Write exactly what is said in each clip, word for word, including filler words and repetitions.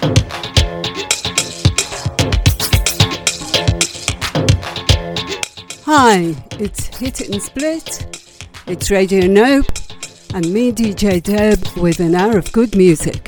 Hi, it's Hit It and Split, it's Radio Nope, and me, D J Deb, with an hour of good music.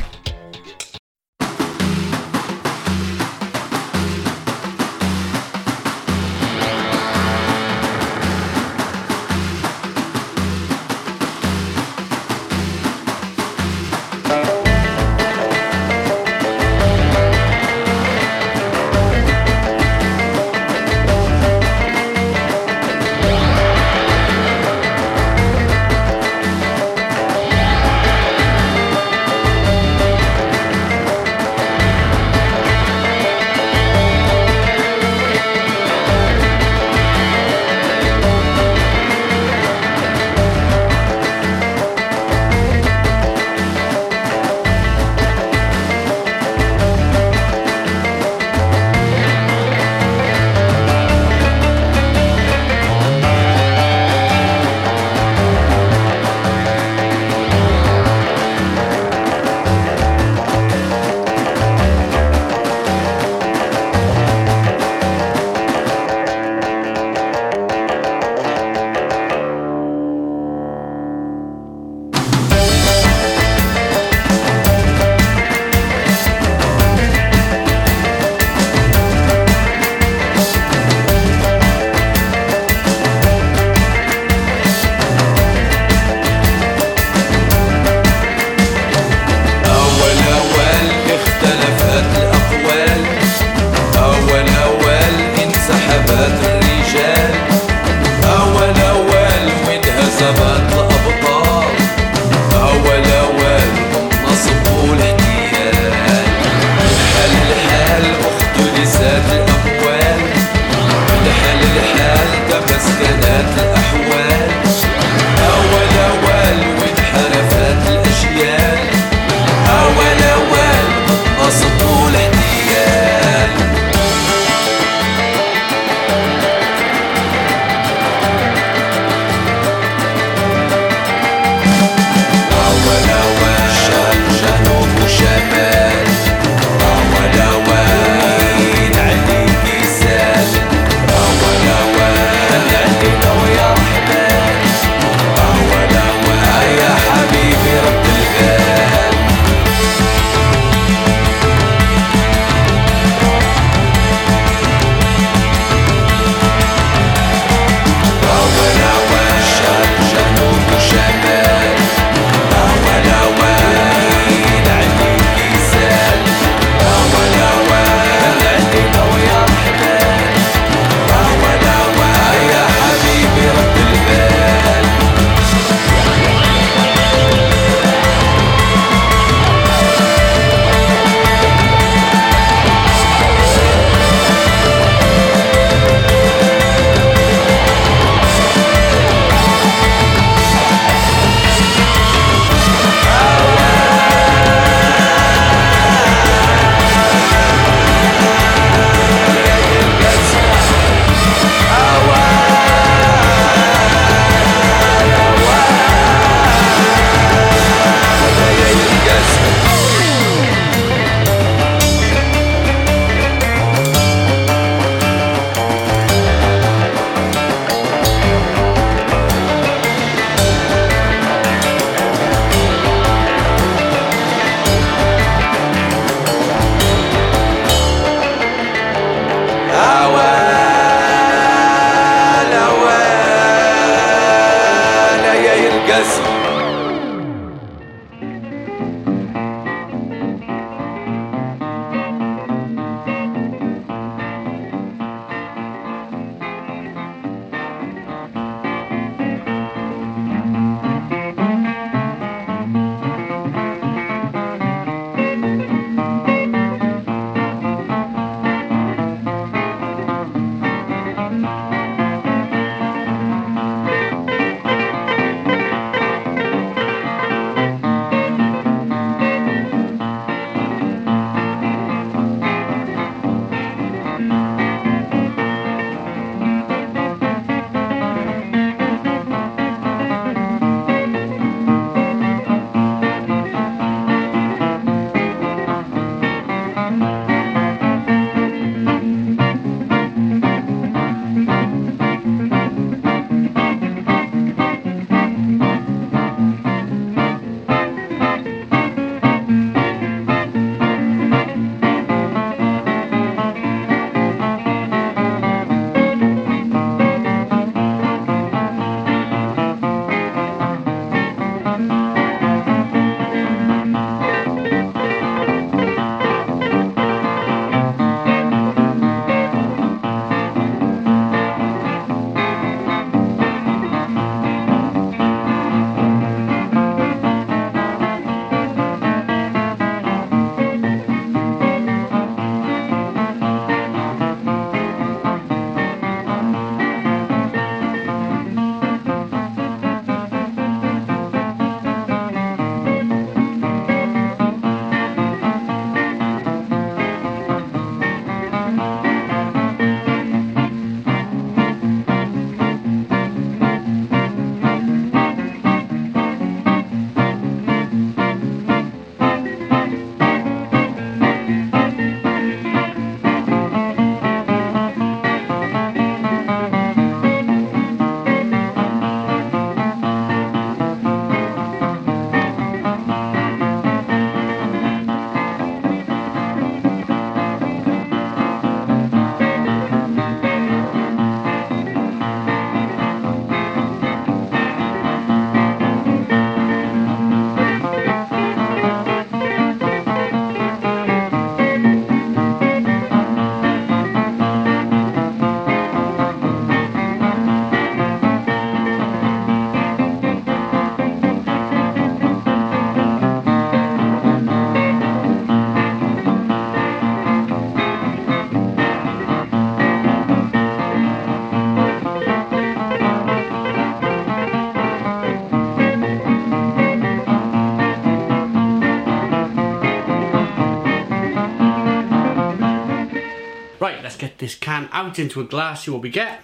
Right, let's get this can out into a glass, see what we get.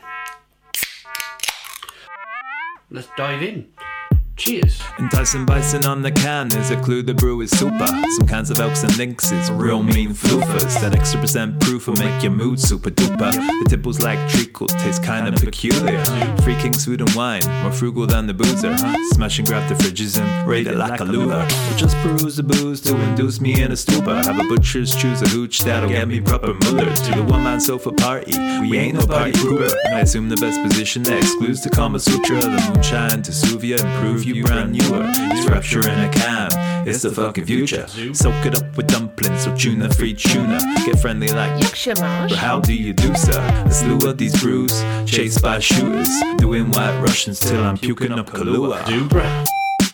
Let's dive in. Cheers. Enticing bison on the can is a clue the brew is super. Some cans of Elks and Lynxes, real mean floofers. That extra percent proof will make your mood super duper. The tipples like treacle, taste kinda peculiar. Free King's food and wine, more frugal than the boozer. Smash and grab the fridges and raid it like a lure. Or just peruse the booze to induce me in a stupor. Have a butcher's choose a hooch that'll get me proper mullered. To the one man sofa party, we ain't no party pooper. I assume the best position that excludes the Kama Sutra. The moonshine to Suvia, improve you brand newer. It's rapture in a can, it's the fucking future. Soak it up with dumplings or tuna free tuna. Get friendly like but how do you do, sir? A slew of these brews, chased by shooters, doing white Russians till I'm puking up Kahlua. Zubra.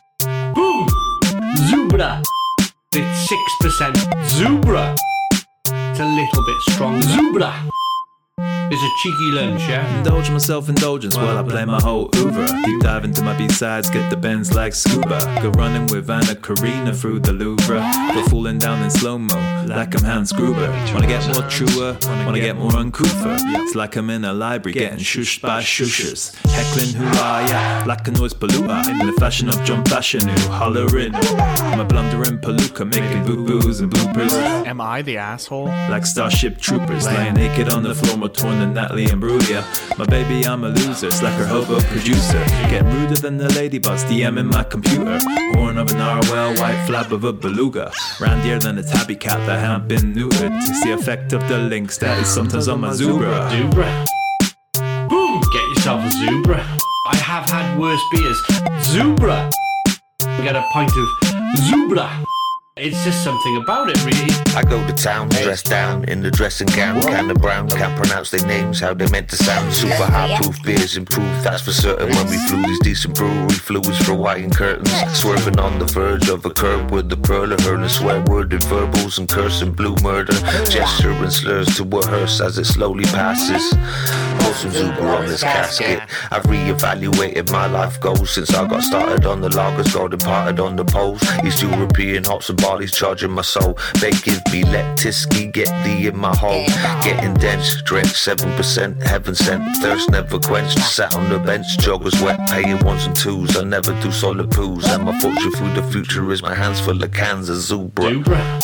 Boom! Zubra. It's six percent Zubra. It's a little bit strong. Zubra. It's a cheeky lunch, yeah? Indulge myself indulgence while I play my whole oeuvre. Deep dive into my B-sides, get the bends like scuba. Go running with Anna Karina through the Louvre. Go fooling down in slow-mo, like I'm Hans Gruber. Wanna get more truer, wanna get more uncouther. It's like I'm in a library getting shushed by shushers. Heckling who are ya, like a noise polluter. In the fashion of John Fashion, who hollering. I'm a blundering palooka, making boo-boos and bloopers. Am I the asshole? Like Starship Troopers, lying naked on the floor, more torn than Natalie and Brulia. My baby, I'm a loser, it's like her hobo producer. Getting ruder than the ladybugs, DMing my computer. Horn of an Narwhal, white flap of a beluga. Randier than a tabby cat that haven't been neutered. It's the effect of the lynx that is sometimes on my Zubra. Zubra. Boom! Get yourself a Zubra. I have had worse beers. Zubra. Get a pint of Zubra. It's just something about it, really. I go to town, dressed down in the dressing gown, kinda brown, can't pronounce their names, how they meant to sound. Super high proof beers improved, that's for certain. When we flew these decent brewery fluids for Hawaiian curtains, swerving on the verge of a curb with the perler, hurling swear worded verbals and cursing blue murder, gesturing slurs to a hearse as it slowly passes. Pour some Zubra on this casket. I've reevaluated my life goals since I got started on the lagers, got imparted on the poles. East European hops and barley's charging my soul. They give me Letisky, get thee in my hole. Getting dense, drenched, seven percent, heaven sent. Thirst never quenched, sat on the bench, joggers wet, paying ones and twos. I never do solid poos, and my fortune through the future is my hands full of cans of Zubra. Zubra.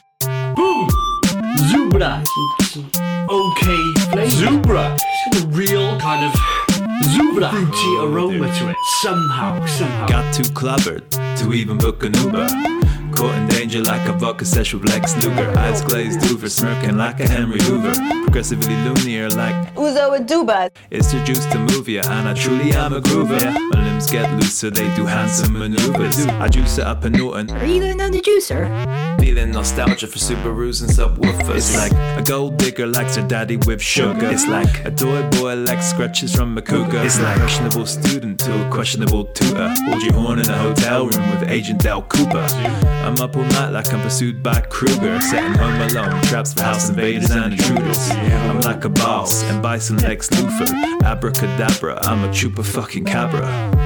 Boom! Zubra. Okay flavour. Zubra. It's a real kind of Zubra fruity aroma to it. Somehow, somehow. Got too clobbered to even book an Uber. Caught in danger like a vodka sesh with Lex Luger. Eyes glazed over, smirking like a Henry Hoover. Progressively loonier like Uzo with Duba. It's the juice to move ya, and I truly am a groover. My limbs get looser, they do handsome maneuvers. I juice it up a Norton. Are you going down the juicer? Feeling nostalgia for Subarus and subwoofers. It's like a gold digger likes her daddy with sugar. It's like a toy boy likes scratches from a cougar. It's like a questionable student to a questionable tutor. Hold your horn in a hotel room with Agent Del Cooper. I'm up all night like I'm pursued by Kruger. Setting home alone, traps for house invaders and intruders. I'm like a boss, and Bison Lex Luthor. Abracadabra, I'm a chupa fucking cabra.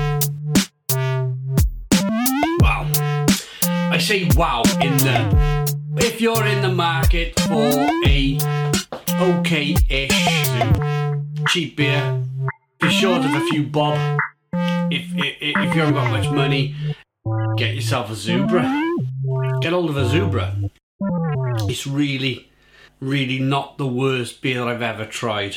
Wow. I say wow in the... If you're in the market for a okay-ish cheap beer, if you're short of a few bob, if, if, if you haven't got much money, get yourself a Zubra. Get hold of a Zubra. It's really, really not the worst beer I've ever tried.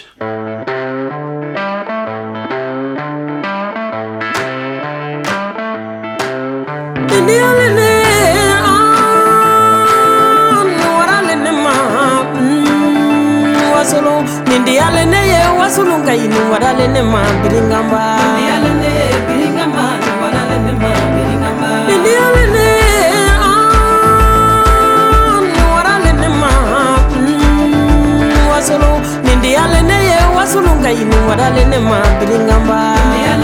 Wasulunga yinu wadalene ma biringamba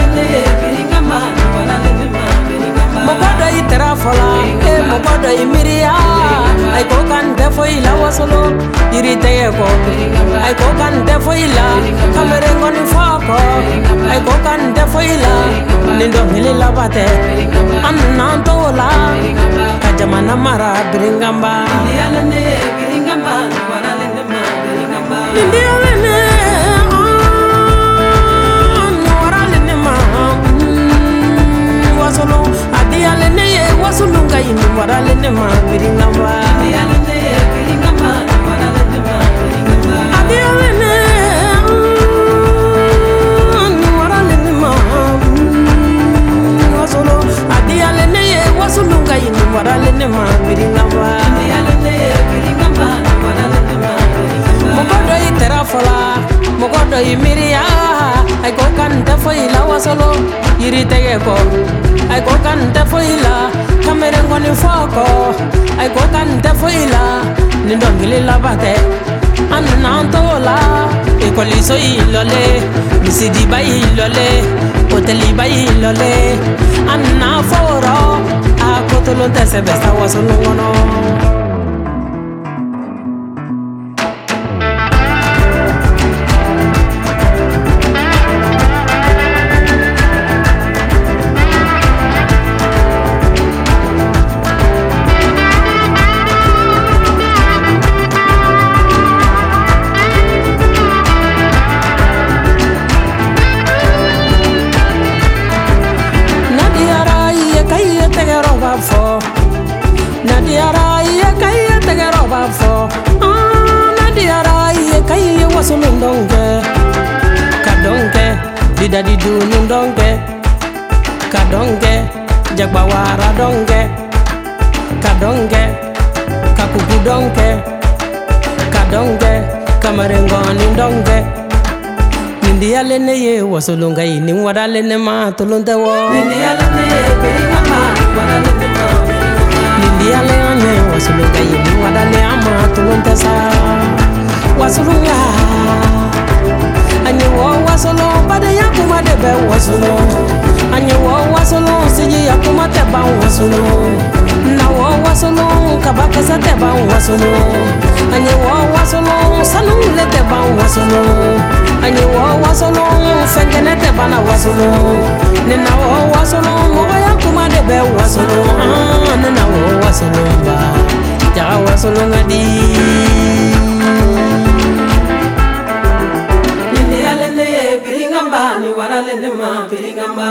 Mokodo itera fola e mokodo imiria ay ko kan defo ila wasolo irite yeko ay ko kan defo ila kamere ngoni foko ay ko kan defo ila nindo hilila bate amna tola kajamana mara biringamba biringamba wadalene ma biringamba Nindialene Nuaralene ma Wasolo Adialene Wasulunga Yini Waralene ma Biringamba Adialene Biringamba Waralene ma Biringamba Adialene Nuaralene ma Wasolo Adialene Wasulunga Yini Waralene ma Biringamba Adialene Biringamba Waralene ma Mogodo itera fola, mogodo imiria. I go kan defo ila wasolo, yiri tege ko. I go kan defo ila, kamere ngoni foko. I go kan defo ila, nindongili labate. Anantola, ekoliso ilole, misidi ba ilole, hoteli ba ilole. Anaforo, akotolo tese besta wasolo ngono. Dadi du nundonge kadonge jagbawara donge kadonge kakuku donge kadonge kamarengoni donge nindiale ne ye wasulunga ini wadale ne ma tulunde wo nindiale ne beringa ma wadale ne ma nindiale ne wasulunga ini wadale ama tulunde sa wasulunga Anyi wo wasolo bade yakuma debe wasolo Anyi wo wasolo siji yakuma teba wasolo Na wo wasolo kabaka sa teba wasolo Anyi wo wasolo sanule teba wasolo Anyi wo wasolo fengene teba na wasolo Nina wo wasolo mogo yakuma debe wasolo Ah, nina wo wasolo ba Jaga wasolo ngadi Biringamba, ni waralene ma biringamba.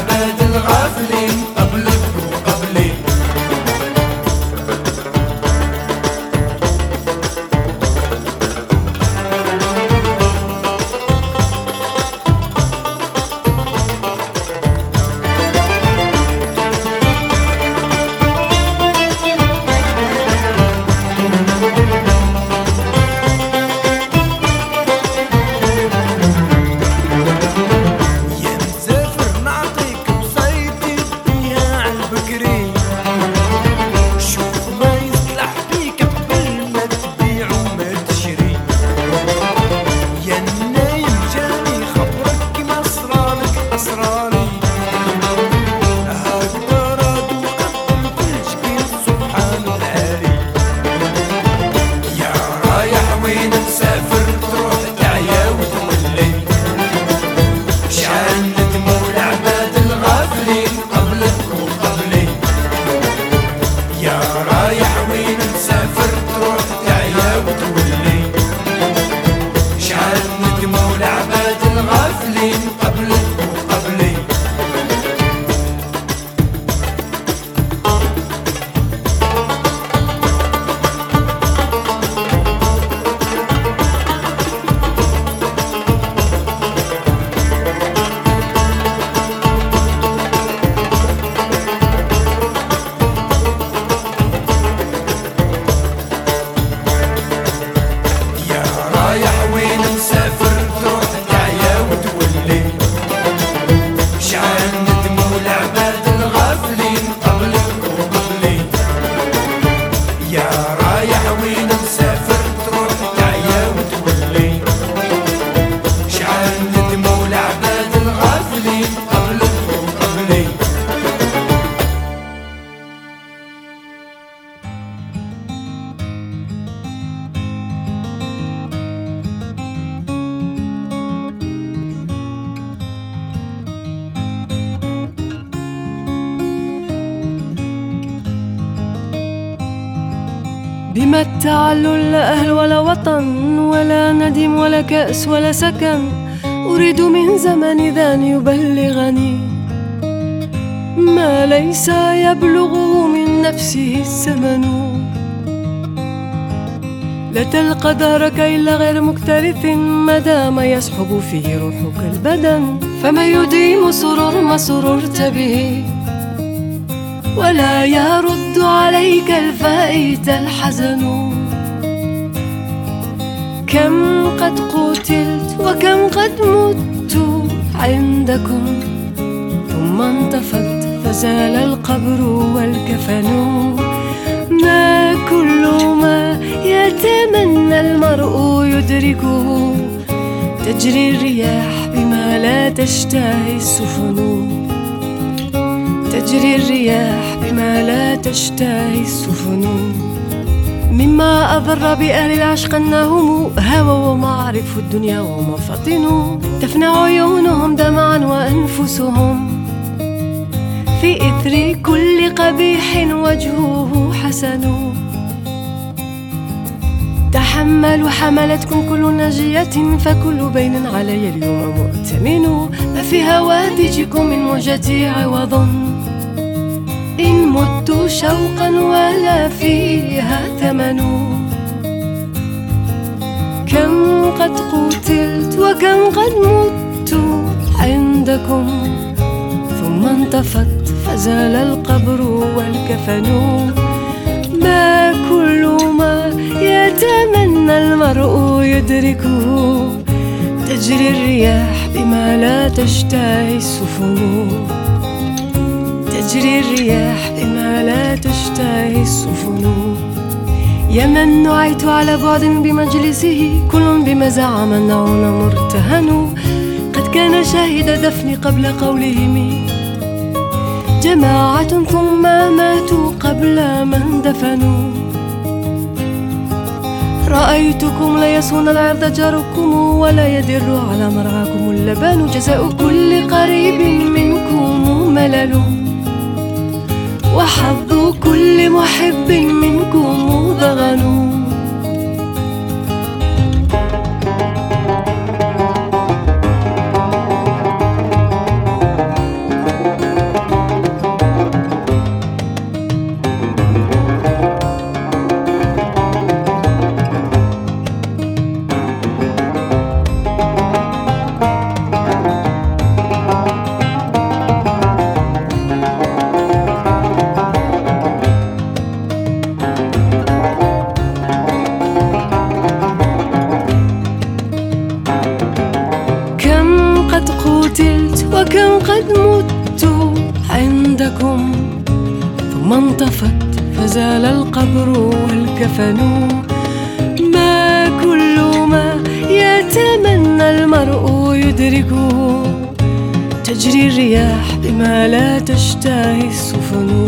العباد الغافلين قبلك وقبلي. بما التعلل لا أهل ولا وطن ولا ندم ولا كأس ولا سكن، أريد من زمن ذا أن يبلغني ما ليس يبلغه من نفسه الزمن. لا تلقى دارك إلا غير مكترث ما دام يسحب فيه روحك البدن، فما يديم سرور ما سررت به ولا يرد عليك الفائت الحزن. كم قد قتلت وكم قد مت عندكم، ثم انطفت فزال القبر والكفن. ما كل ما يتمنى المرء يدركه، تجري الرياح بما لا تشتهي السفن، تجري الرياح بما لا تشتهي السفن. مما أضر بأهل العشق أنهم هوى ومعرف الدنيا وما فطنوا، تفنى عيونهم دمعا وأنفسهم في إثر كل قبيح وجهه حسن. تحملوا حملتكم كل ناجية، فكل بين علي اليوم مؤتمن. ما في هوادجكم من موجتي عوض، إن مت شوقا ولا فيها ثمن. كم قد قتلت وكم قد مت عندكم، ثم انطفت فزال القبر والكفن. ما كل ما يتمنى المرء يدركه، تجري الرياح بما لا تشتهي السفن، تجري الرياح بما لا تشتهي السفن. يا من نعيت على بعد بمجلسه، كل بما زعم النعون مرتهن. قد كان شاهد دفن قبل قولهم جماعة، ثم ماتوا قبل من دفنوا. رأيتكم لا يصون العرض جاركم، ولا يدر على مرعاكم اللبان. جزاء كل قريب منكم ملل، وحظ كل محب منكم ضغن. قد مت عندكم ثم انطفت فزال القبر والكفن ما كل ما يتمنى المرء يدركه تجري الرياح بما لا تشتهي السفن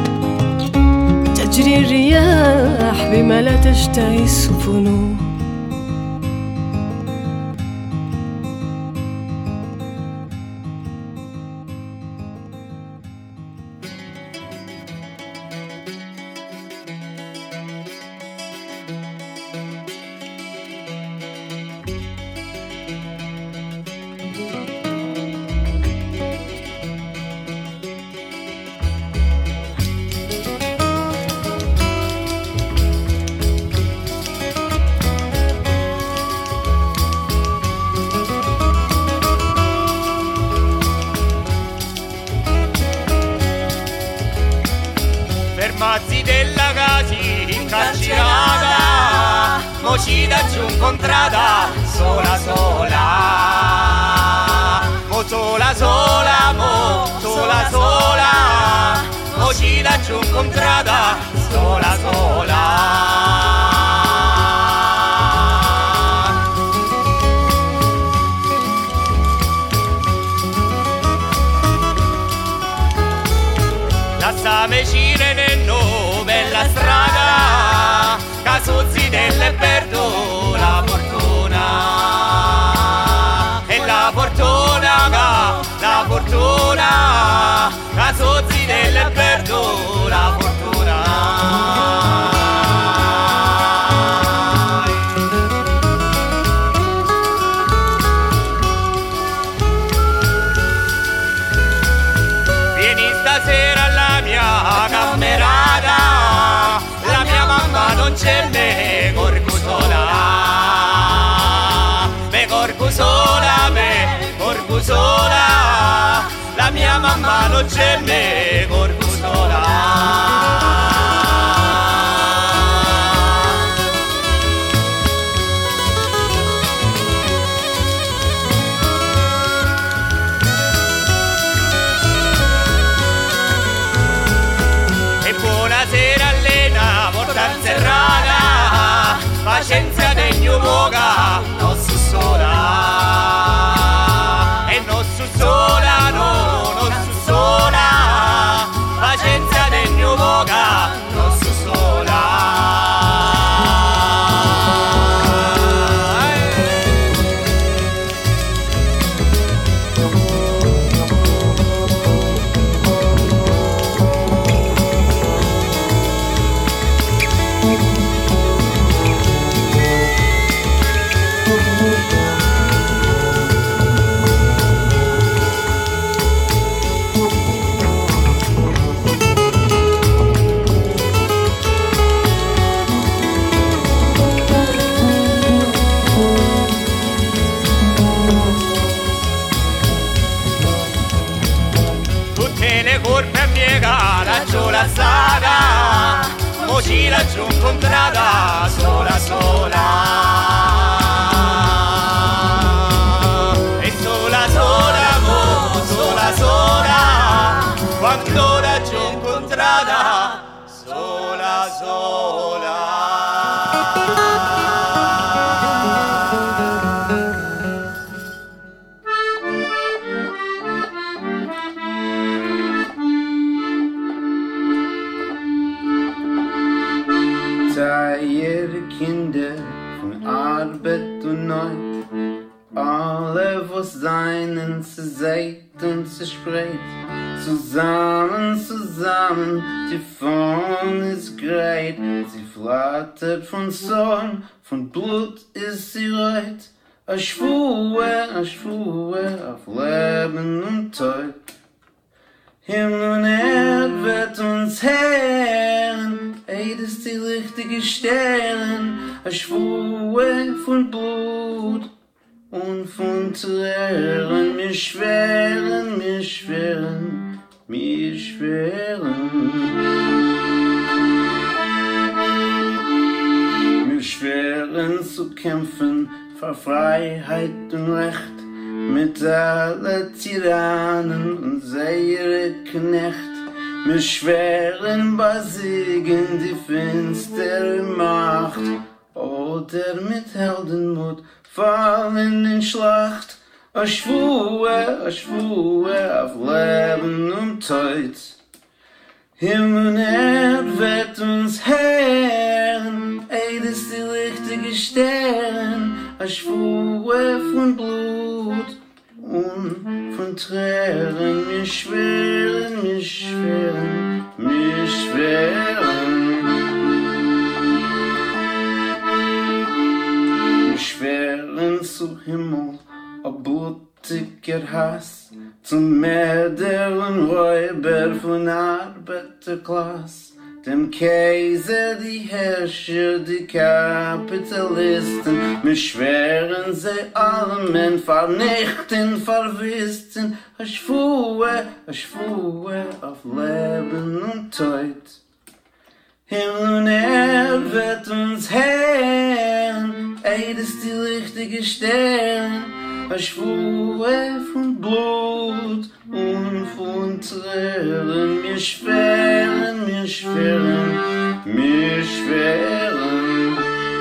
تجري الرياح بما لا تشتهي السفن Fermazzi della casi incarcerata, mo ci da giù incontrata sola sola, mo sola sola, mo sola sola, mo ci da giù incontrata sola sola. Vicine nel nome la strada, casuzzi delle perdo la fortuna e la fortuna, la fortuna, casuzzi delle perdo la fortuna. Vieni stasera alla mia cammerata, la mia mamma non c'è, me corco sola, me corco sola, me corco sola, la mia mamma non c'è, me corco sola. Buonasera Lena, porta serrata, pazienza degno moga, non su sola, e non su sola, no, non su sola, pazienza degno moga, non su sola. Laggiù la strada, mo ci laggiù incontrata sola sola, e sola sola, mo sola sola, quando laggiù incontrata sola sola. Kinder von Arbeit und Neut, alle was seinen zu seit und zu spreit, zusammen, zusammen, die Form ist greit, sie flattert von Sorgen, von Blut ist sie reit, a Schwur, a Schwur, auf Leben und Tod. Himmel und Erd wird uns herren, ey, das ist die richtige Stern, a Schwur von Blut und von Tränen, mir schweren, mir schweren, mir schweren. Mir schweren zu kämpfen für Freiheit und Recht, mit alle Tyrannen und seine Knecht, mit schweren Basigen die finstere Macht, oder mit Heldenmut fallen in Schlacht, a Schwur, a Schwur auf Leben und Tod. Himmel und Erd wird uns Herren, eides die lichtige Stern, a Schwur von Blut und von Tränen, mir schweren, mir schweren, mir schweren. Mir schweren zu Himmel, a blutiger Hass, zum Mörder und Räuber von Arbeiterklasse, dem Kaiser, die Herrscher, die Kapitalisten, mit schweren sie allen vernichten, verwisten, a Schwur, a Schwur auf Leben und Tod. Himmel und Erd wird uns Herren, eides die lichtige Stern, a Schwur von Blut und von Tränen, mir schweren, mir schweren, mir schweren.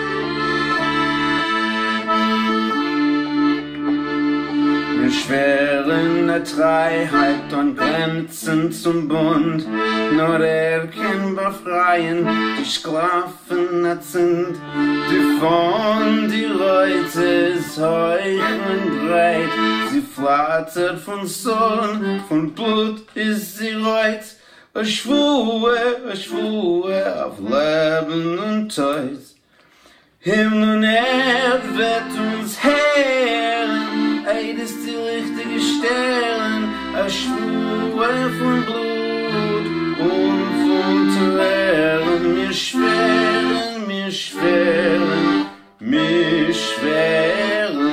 Mir schweren a Freiheit und Grenzen zum Bund, nur er kann befreien, die Sklaven sind, die von die Leute ist heuch und breit, sie flattert von Sonn, von Blut ist sie reut, a Schwur, a Schwur auf Leben und Tod. Himmel und Erd wird uns Herren, eides die richtige Stern, a Schwur von Blut und von Tränen, mir schweren, mir schweren, mir schweren.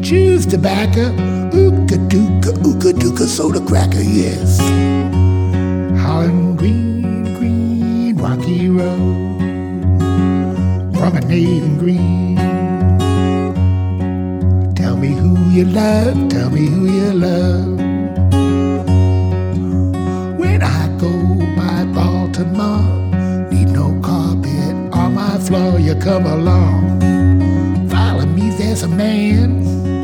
chews tobacco, ooka dooka, ooka dooka, soda cracker, yes. Holland Green, green, rocky road, promenading green. Tell me who you love, tell me who you love. When I go by Baltimore, need no carpet on my floor, you come along. Follow me, there's a man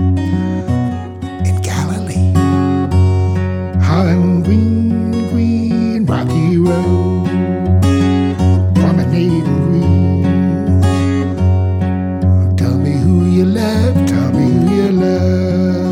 in Galilee. Holland Green, green, rocky road, promenading green. Tell me who you love, tell me who you love.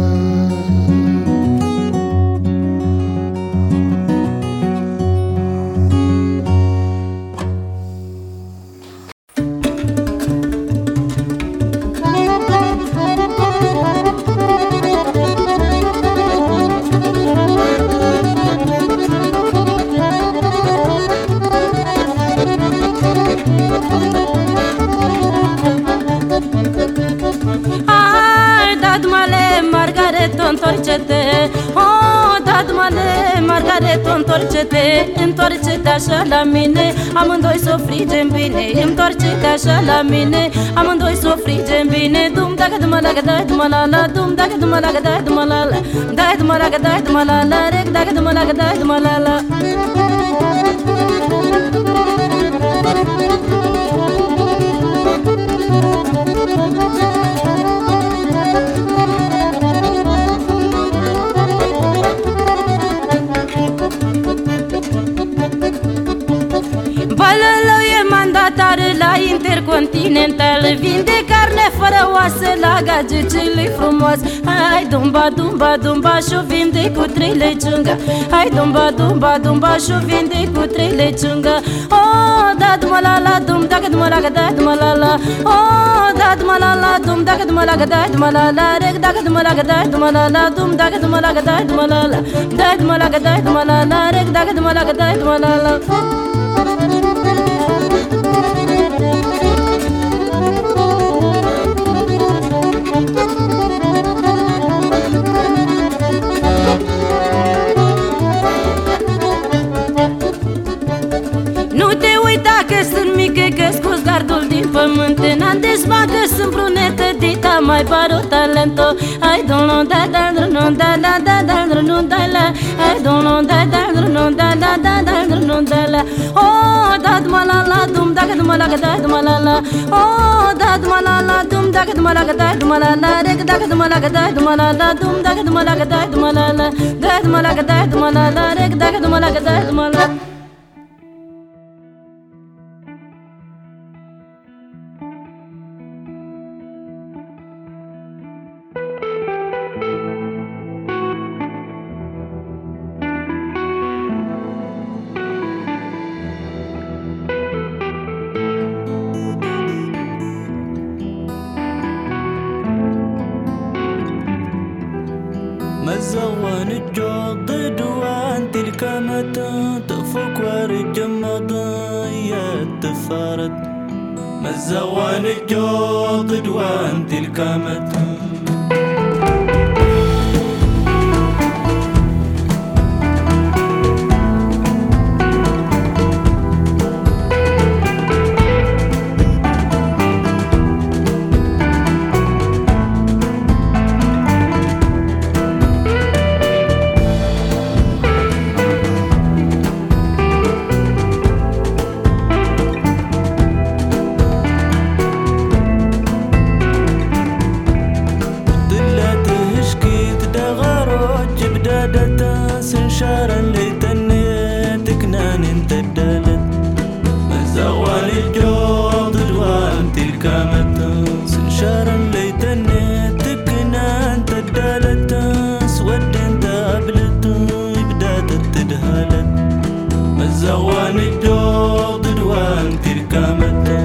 Întoarce-te, oh, dat male, Margareto, întoarce-te, întoarce-te așa la mine, amândoi s-o frigem bine, întoarce-te așa la mine, amândoi s-o frigem bine, dum dacă dum la dai dum la la, dum dacă dum la dai dum la la, dai dum la dai dum la la, rec dacă dum la dai dum la la. Balălău e mandatar la Intercontinental, vinde carne fără oase la gagiuciului frumos. Hai dumba, dumba, dumba și-o vinde cu trei leciungă. Hai dumba, dumba, dumba și-o vinde cu trei leciungă. Oh, da duma la la, dum dacă duma la ga da duma la la. Oh, da duma la la, dum dacă duma la ga da duma la la. Rec dacă duma la ga da duma la la, dum dacă duma la ga da duma la la. Da duma la ga da duma la la, rec dacă duma la ga da duma la la. Nu te uita că sunt mică, că scos gardul din pământ. N-am desma că sunt brunetă, dita mai paro talento. Ai don't da da no da da da da no da la. Ai don't da da no da da da da no da la. Oh, da duma la la, dum dacă duma la da duma la la. Oh, da duma la la, dum dacă duma la da duma la la. Rec dacă duma la da duma la la, dum dacă duma la da duma la la. Da duma la da duma la la, rec dacă duma la da duma la. مزوان الجوض دوان تلك متى تفكر الجمضيات تفارت مزوان الجوض دوان تلك متى زوان الجوض دوان تلك متى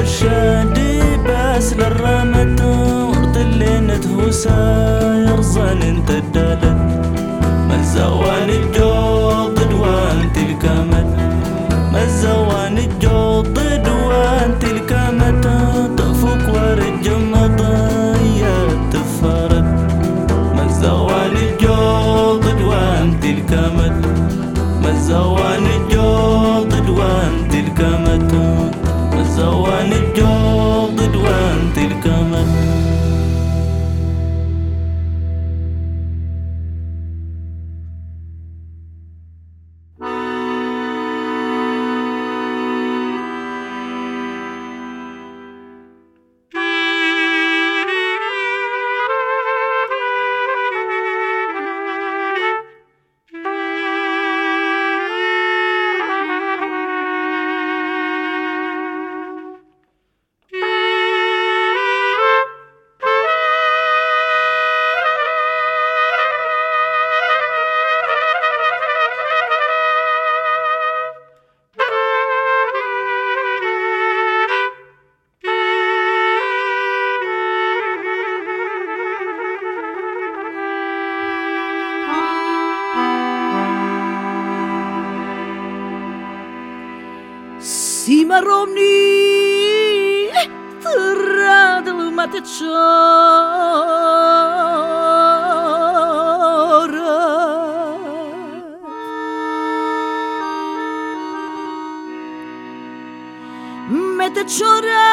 الشاد بس للرامة ورد اللي نتهوسا يرزان انت الدالت مزوان الجوض دوان تلك مت مزوان الجوض دوان تلك مت تفوق ورد مضايا تفارد مزوان الجوض دوان تلك مت مزوان الجوض دوان تلك مت مزوان الجوض دوان تلك مت Romni Radel matechora Metechora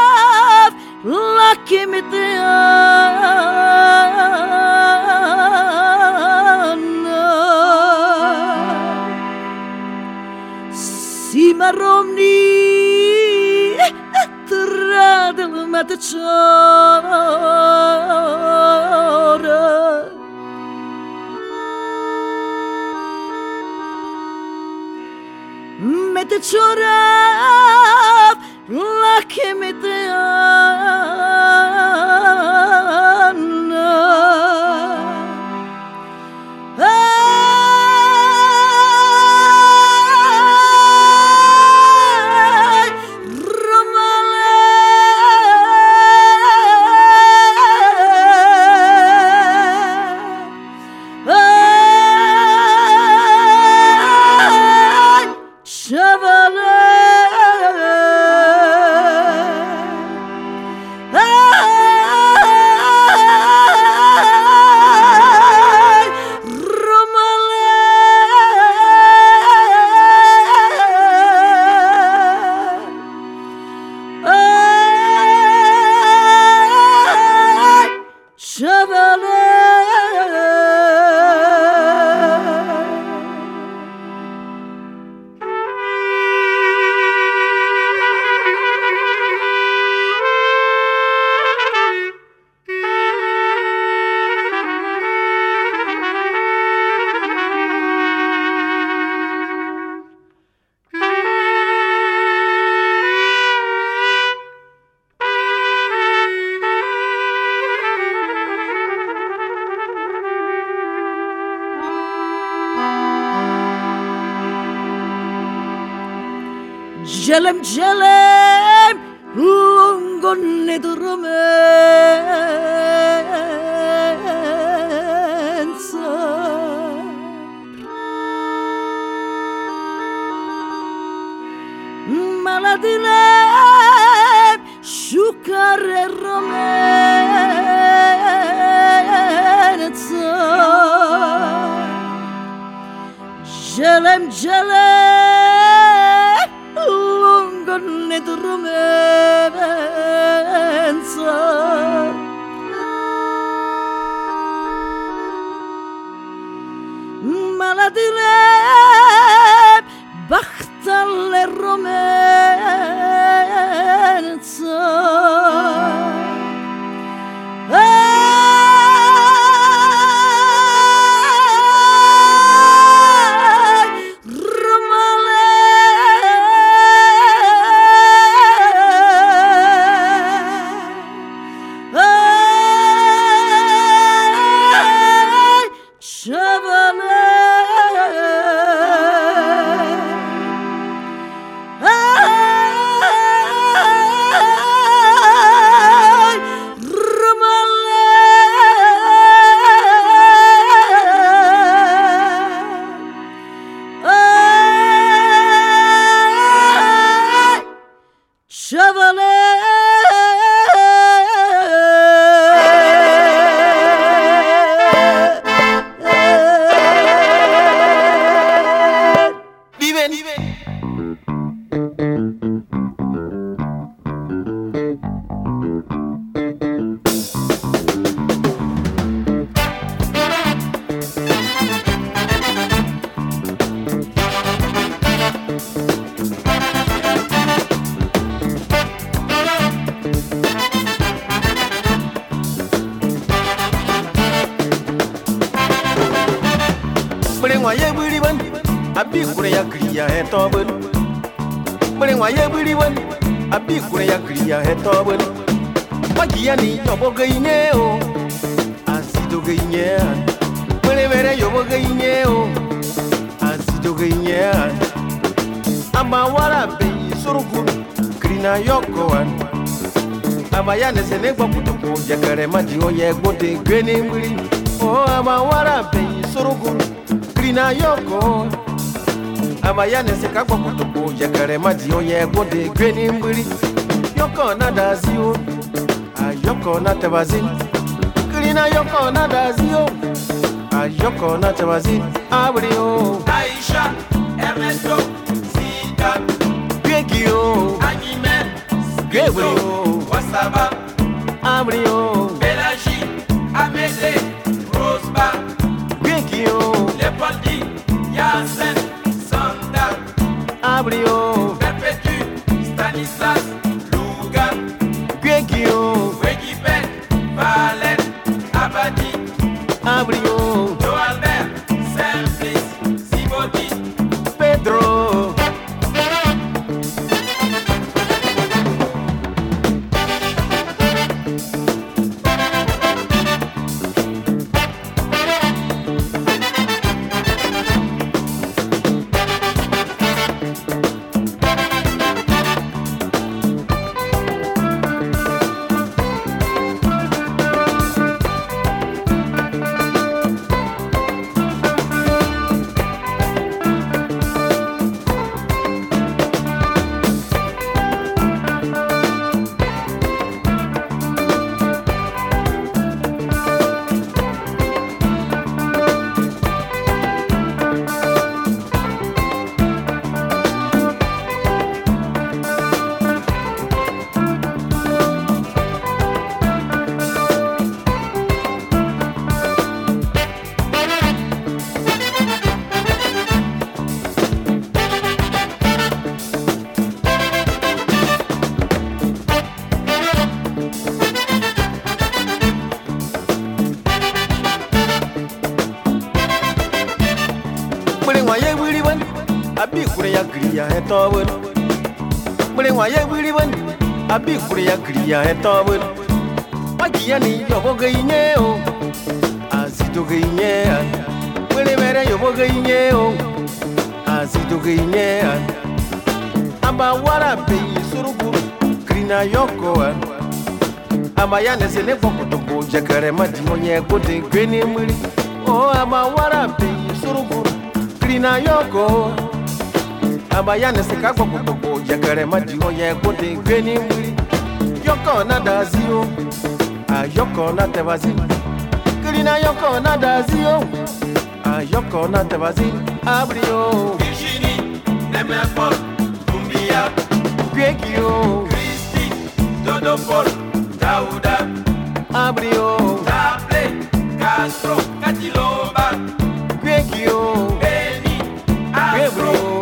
La che meteana Sima Romni Radel matechora Metechora La che meteana Jelem jelem lungon nedromenza Maladilem shukare romenza Jelem jelem lungo nedromenza Maladilem bakhtalle romenza hetobun Mure wa ye buri wen abi kure ya kriya hetobun Magia ni yobo gainye o Asido gainye Mure mere yobo gainye o Asido gainye Ama wara be surugun krina yoko wan Ama ya ne sene gbo kutuko yakare maji o ye gbote greni mbiri O ama wara be surugun krina yoko Ama ya ne se kagbo kutuko yakare maji o ye gbote greni mbiri Yoko na dazio Ayoko na tebazin krina yoko na dazio Ayoko na tebazin abrio Aisha Ernesto Zidane Gregio Agime Gabriel Wasaba Abrio Belagie Amédée Rosba Gregio Leopoldi Yasen Sanda Abrio Perpétue Stanislas Louga Gregio Wegipet Valen Abadi Abrio Jo Albert Simplice Simodi Pedro hetobun Mure wa ye buri wen abi kure ya kriya hetobun Magia ni yobo gainye o Asido gainye Mure mere yobo gainye o Asido gainye Amba wara be surugu krina yoko Amba ya ne sene bokutuko jakare madi onye kote greni muri O amba wara be surugu krina yoko Aba ya ne se kagbo kutobo yakare madi onye kote greni mbiri Yoko na dazio Ayoko na tebazi Krina yoko na dazio Ayoko na tebazi Abrio Virginie Nemepol Kumbia Gregio Christy Dodopol Dauda Abrio Table Castro Katiloba Gregio Beni Afro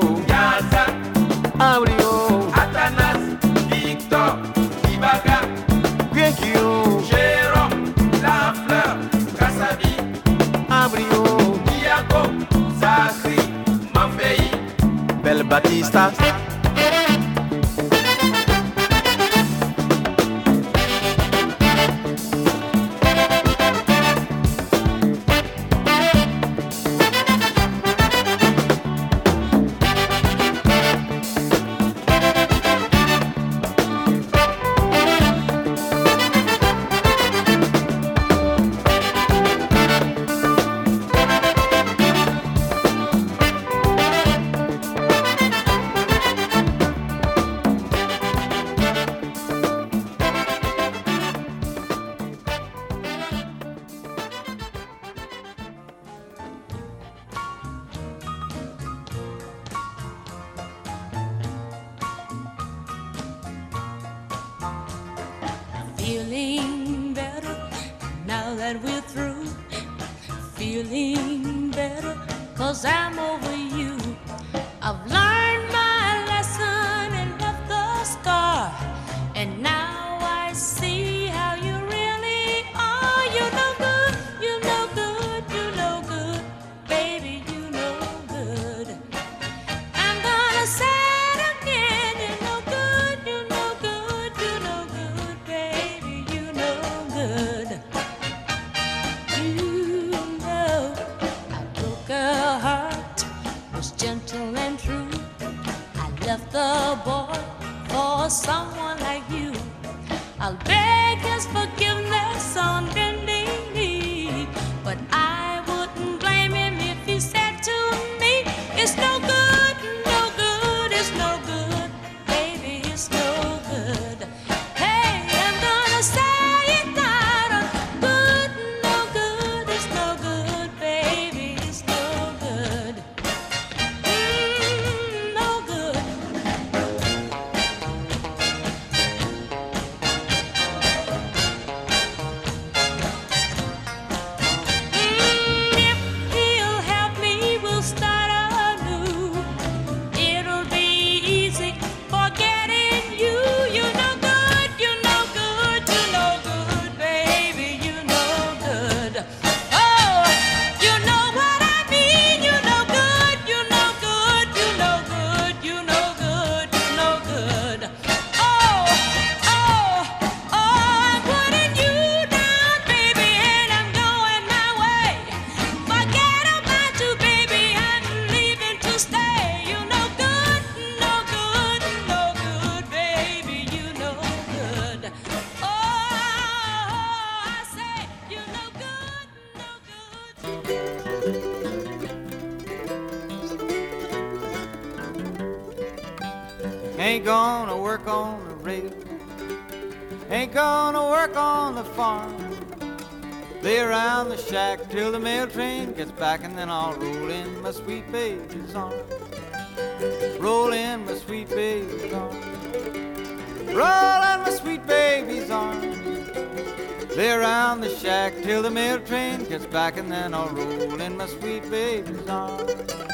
Abrio Atanas Victor Ibaga Gregio Jérôme Lafleur Kassabi Abrio Diago Zakri Mafei Bel Batista Feeling better now that we're through. Feeling better cause I'm over you. I've learned my lesson and left the scar. And now I see how you really are. You know good, you know good, you know good. Baby, you know good. I'm gonna left the boy for someone like you. I'll beg his forgiveness on bending knee, but I wouldn't blame him if he said to me, it's no good, no good, it's no good, baby, it's no good. Hey, I'm gonna say it loud, good, no good, it's no good, baby, it's no good. Mm, no good. Ain't gonna work on the rail, ain't gonna work on the farm. Lay around the shack till the mail train gets back, and then I'll roll in my sweet baby's arms. Roll in my sweet baby's arms. Roll in my sweet baby's arms. Lay around the shack till the mail train gets back, and then I'll roll in my sweet baby's arms.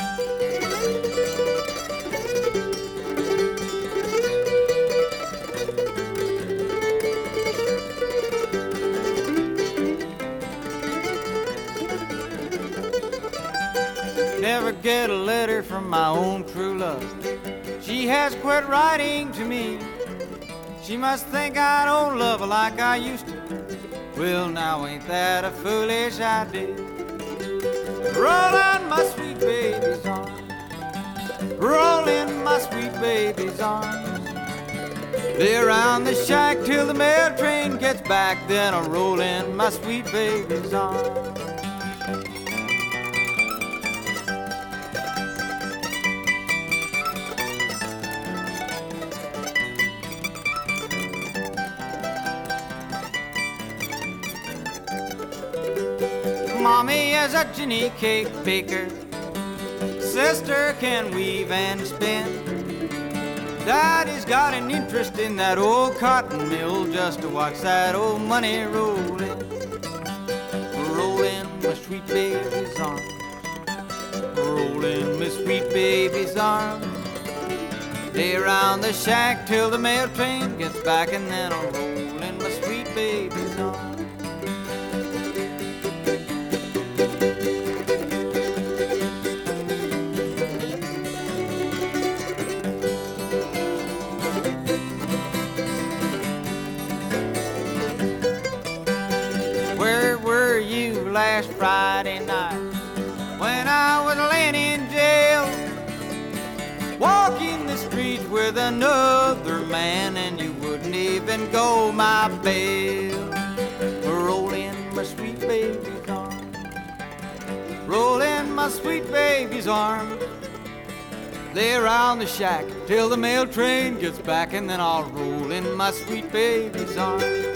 Never get a letter from my own true love. She has quit writing to me. She must think I don't love her like I used to. Well, now ain't that a foolish idea? Roll in my sweet baby's arms. Roll in my sweet baby's arms. Lay around the shack till the mail train gets back, then I'll roll in my sweet baby's arms. Mommy is a ginny cake baker. Sister can weave and spin. Daddy's got an interest in that old cotton mill just to watch that old money roll in. Roll in my sweet baby's arms. Roll in my sweet baby's arms. Lay around the shack till the mail train gets back, and then I'll roll in my sweet baby's arms. Last Friday night when I was laying in jail, walking the streets with another man, and you wouldn't even go my bail. Roll in my sweet baby's arms. Roll in my sweet baby's arms. Lay around the shack till the mail train gets back, and then I'll roll in my sweet baby's arms.